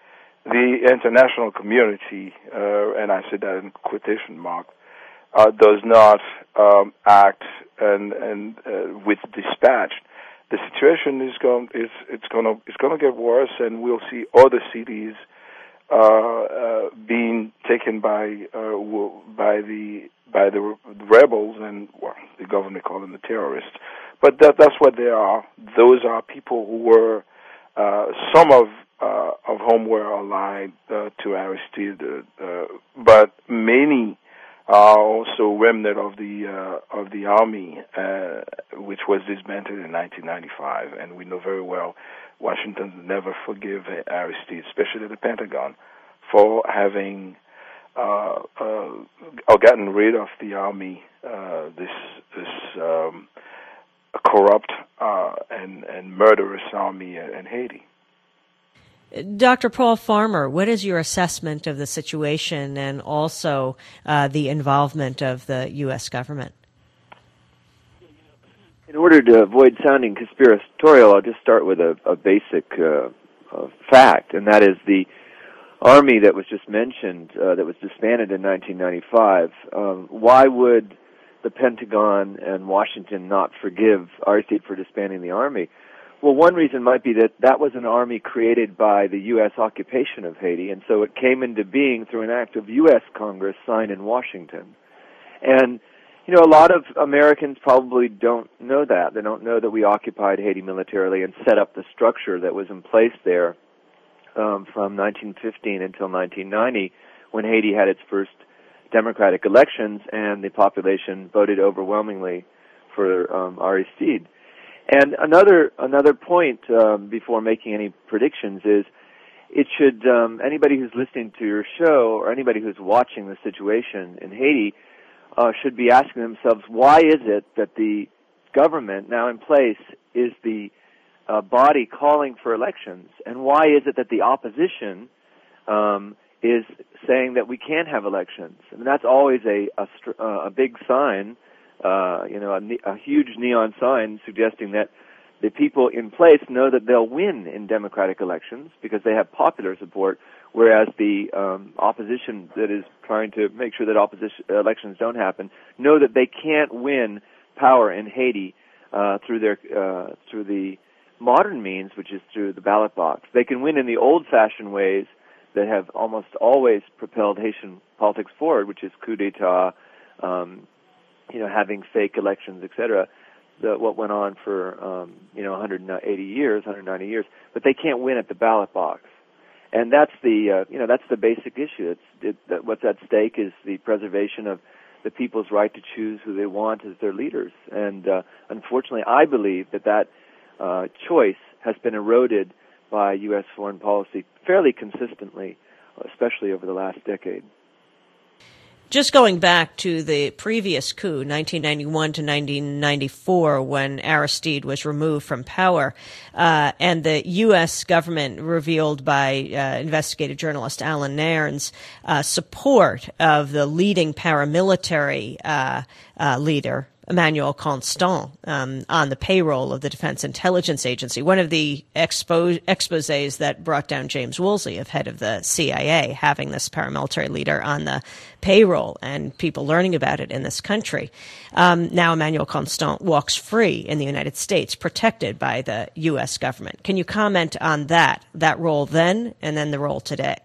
Speaker 9: the international community, uh, and I said that in quotation mark, uh, does not um, act and and uh, with dispatch, the situation is going is it's going to it's going to get worse, and we'll see other cities uh, uh, being taken by uh, by the by the rebels, and well, the government call them the terrorists, but that that's what they are. Those are people who were uh, some of uh, of whom were allied uh, to Aristide, uh, uh, but many are also remnant of the uh, of the army, uh, which was disbanded in nineteen ninety-five, and we know very well Washington never forgive Aristide, especially the Pentagon, for having uh, uh, or gotten rid of the army, uh, this this um, corrupt uh, and and murderous army in Haiti.
Speaker 1: Doctor Paul Farmer, what is your assessment of the situation and also uh, the involvement of the U S government?
Speaker 10: In order to avoid sounding conspiratorial, I'll just start with a, a basic uh, uh, fact, and that is the army that was just mentioned, uh, that was disbanded in nineteen ninety-five. Um, why would the Pentagon and Washington not forgive Aristide for disbanding the army? Well, one reason might be that that was an army created by the U S occupation of Haiti, and so it came into being through an act of U S Congress signed in Washington. And, you know, a lot of Americans probably don't know that. They don't know that we occupied Haiti militarily and set up the structure that was in place there um, from nineteen fifteen until nineteen ninety, when Haiti had its first democratic elections and the population voted overwhelmingly for um, Aristide. And another another point um, before making any predictions is it should um, anybody who's listening to your show or anybody who's watching the situation in Haiti uh, should be asking themselves, why is it that the government now in place is the uh, body calling for elections, and why is it that the opposition um, is saying that we can't have elections? I mean, that's always a a, uh, a big sign, uh, you know, a, ne- a huge neon sign suggesting that the people in place know that they'll win in democratic elections because they have popular support, whereas the um, opposition that is trying to make sure that opposition elections don't happen know that they can't win power in Haiti uh, through their uh, through the modern means, which is through the ballot box. They can win in the old-fashioned ways that have almost always propelled Haitian politics forward, which is coup d'état, um, you know, having fake elections, et cetera. The, what went on for um, you know one hundred eighty years, one hundred ninety years, but they can't win at the ballot box, and that's the uh, you know that's the basic issue. It's it, that what's at stake is the preservation of the people's right to choose who they want as their leaders, and uh, unfortunately, I believe that that uh, choice has been eroded by U S foreign policy fairly consistently, especially over the last decade.
Speaker 1: Just going back to the previous coup, nineteen ninety-one to nineteen ninety-four, when Aristide was removed from power, uh, and the U S government revealed by uh, investigative journalist Alan Nairn's uh, support of the leading paramilitary uh, uh, leader, Emmanuel Constant, um, on the payroll of the Defense Intelligence Agency. One of the expo- exposés that brought down James Woolsey, of head of the C I A, having this paramilitary leader on the payroll and people learning about it in this country. Um, now Emmanuel Constant walks free in the United States, protected by the U S government. Can you comment on that, that role then and then the role today?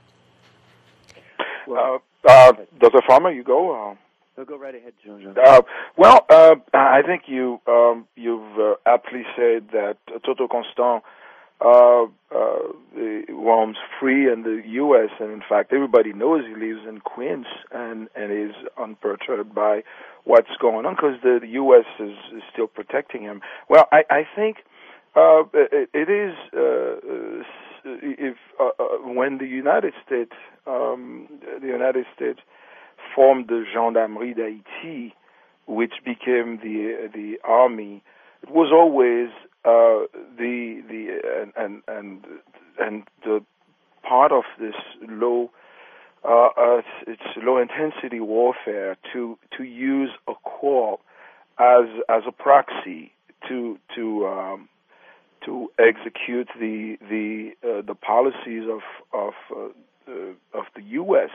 Speaker 9: Uh, uh, Doctor Farmer, you go. Uh...
Speaker 10: So go right ahead, John.
Speaker 9: Uh, well, uh, I think you um, you've uh, aptly said that Toto Constant uh, uh, roams free in the U S, and in fact, everybody knows he lives in Queens and and is unperturbed by what's going on because the, the U S is, is still protecting him. Well, I, I think uh, it, it is uh, if uh, uh, when the United States um, the United States formed the Gendarmerie d'Haïti, which became the the army. It was always uh, the the and and and and the part of this low uh, uh, it's low intensity warfare to to use a corps as as a proxy to to um, to execute the the uh, the policies of of uh, uh, of the U S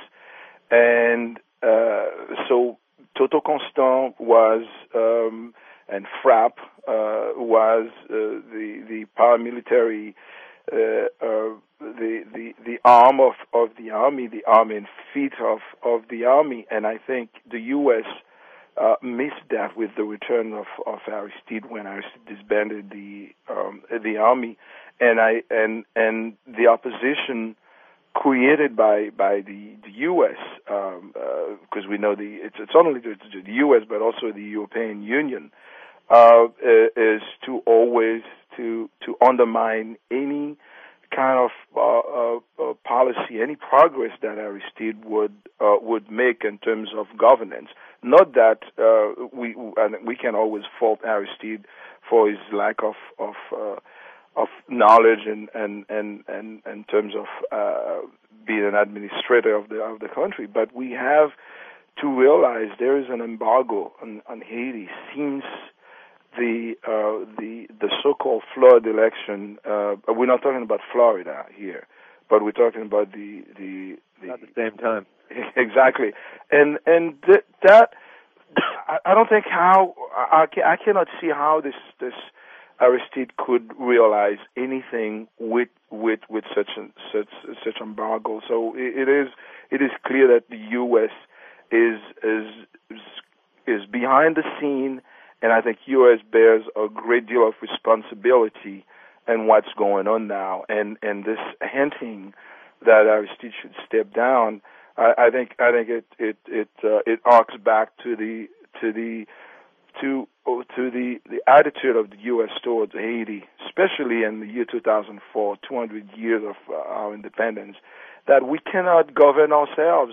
Speaker 9: and Uh, so Toto Constant was, um, and FRAP uh, was uh, the the paramilitary, uh, uh, the the the arm of, of the army, the arm and feet of, of the army, and I think the U S uh, missed that with the return of, of Aristide when Aristide disbanded the um, the army, and I and and the opposition created by by the, the U S because um, uh, we know the it's it's not only the, the U S but also the European Union uh, is to always to to undermine any kind of uh, uh, policy, any progress that Aristide would uh, would make in terms of governance. Not that uh, we and we can always fault Aristide for his lack of of uh, of knowledge and and and and in terms of uh, being an administrator of the of the country, but we have to realize there is an embargo on, on Haiti since the uh, the the so-called flood election. Uh, we're not talking about Florida here, but we're talking about the the, the
Speaker 10: at the same time.
Speaker 9: Exactly, and and th- that I, I don't think how I, I cannot see how this this. Aristide could realize anything with with with such an, such such embargo. So it, it is it is clear that the U S is is is behind the scene, and I think U S bears a great deal of responsibility in what's going on now. And and this hinting that Aristide should step down, I, I think I think it it it uh, it arcs back to the to the to to the, the attitude of the U S towards Haiti, especially in the year two thousand four, two hundred years of uh, our independence, that we cannot govern ourselves.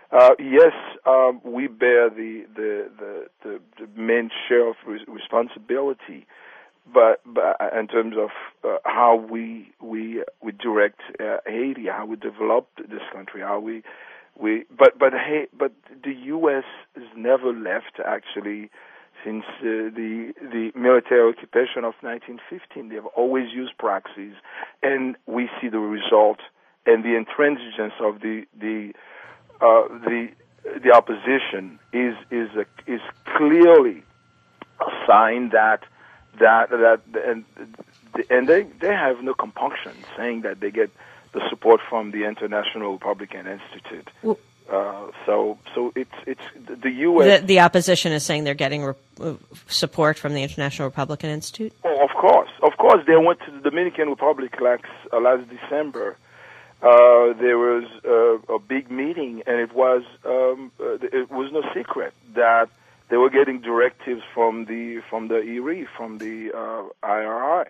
Speaker 9: Uh, yes, um, we bear the the, the, the, the main share of re- responsibility, but, but in terms of uh, how we we we direct uh, Haiti, how we developed this country, how we we but but hey, but the U S has never left actually since uh, the the military occupation of nineteen fifteen. They've always used proxies, and we see the result and the intransigence of the the. Uh, the the opposition is is a, is clearly a sign that that that and and they they have no compunction saying that they get the support from the International Republican Institute. Well, uh, so so it's it's the U S.
Speaker 1: The, the opposition is saying they're getting re- support from the International Republican Institute.
Speaker 9: Oh, of course, of course, they went to the Dominican Republic last uh, last December. Uh, there was uh, a big meeting, and it was um, uh, it was no secret that they were getting directives from the from the I R I, from the uh, I R I.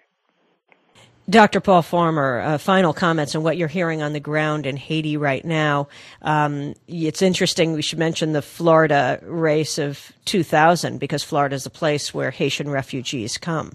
Speaker 1: Doctor Paul Farmer, uh, final comments on what you're hearing on the ground in Haiti right now. Um, it's interesting. We should mention the Florida race of two thousand because Florida is a place where Haitian refugees come.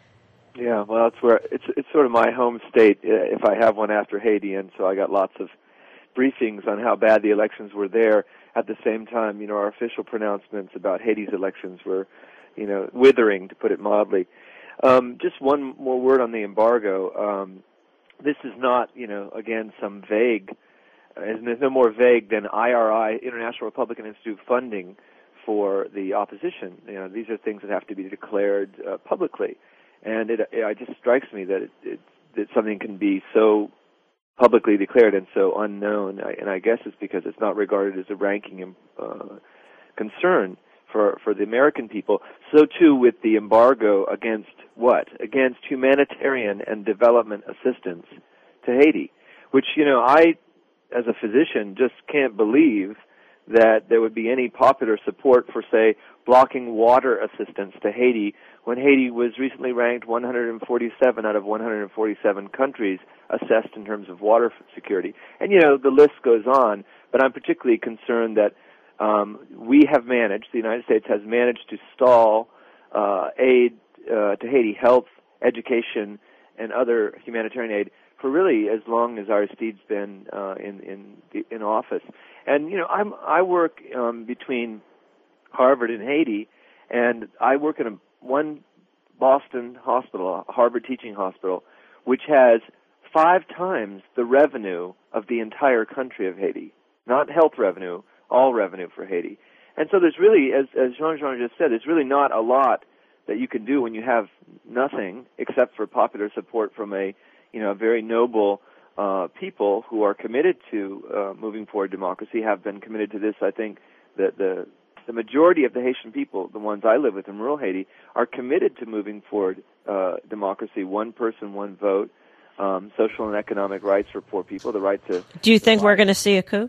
Speaker 10: Yeah, well, it's where it's it's sort of my home state if I have one after Haiti, and so I got lots of briefings on how bad the elections were there. At the same time, you know, our official pronouncements about Haiti's elections were, you know, withering, to put it mildly. Um, just one more word on the embargo. Um, this is not, you know, again, some vague, and there's no more vague than I R I, International Republican Institute funding for the opposition. You know, these are things that have to be declared uh, publicly. And it, it, it just strikes me that it, it, that something can be so publicly declared and so unknown, I, and I guess it's because it's not regarded as a ranking uh, concern for for the American people. So too with the embargo against what? Against humanitarian and development assistance to Haiti, which, you know, I, as a physician, just can't believe that there would be any popular support for, say, blocking water assistance to Haiti when Haiti was recently ranked one hundred forty-seven out of one hundred forty-seven countries assessed in terms of water security. And, you know, the list goes on, but I'm particularly concerned that um, we have managed, the United States has managed to stall uh, aid uh, to Haiti, health, education, and other humanitarian aid for really as long as Aristide's been uh, in in the, in office. And, you know, I'm I work um, between Harvard and Haiti, and I work in a, one Boston hospital, a Harvard teaching hospital, which has five times the revenue of the entire country of Haiti. Not health revenue, all revenue for Haiti. And so there's really, as, as Jean-Jean just said, there's really not a lot that you can do when you have nothing except for popular support from a, you know, a very noble uh, people who are committed to uh, moving forward democracy, have been committed to this. I think that the the majority of the Haitian people, the ones I live with in rural Haiti, are committed to moving forward uh, democracy, one person, one vote, um, social and economic rights for poor people, the right to...
Speaker 1: Do you think we're going to see a coup?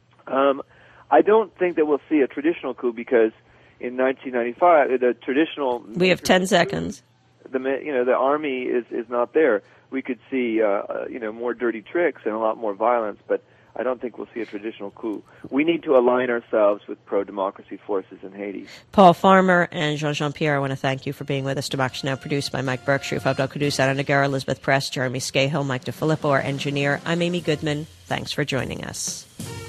Speaker 10: Um, I don't think that we'll see a traditional coup because in nineteen ninety-five, the traditional...
Speaker 1: We have ten seconds.
Speaker 10: The you know the army is is not there. We could see uh, you know more dirty tricks and a lot more violence, but I don't think we'll see a traditional coup. We need to align ourselves with pro-democracy forces in Haiti.
Speaker 1: Paul Farmer and Jean-Jean Pierre, I want to thank you for being with us. Democracy Now! Produced by Mike Berkshire, Abdel Kudus, Anna Nagara, Elizabeth Press, Jeremy Scahill, Mike DeFilippo, our engineer. I'm Amy Goodman. Thanks for joining us.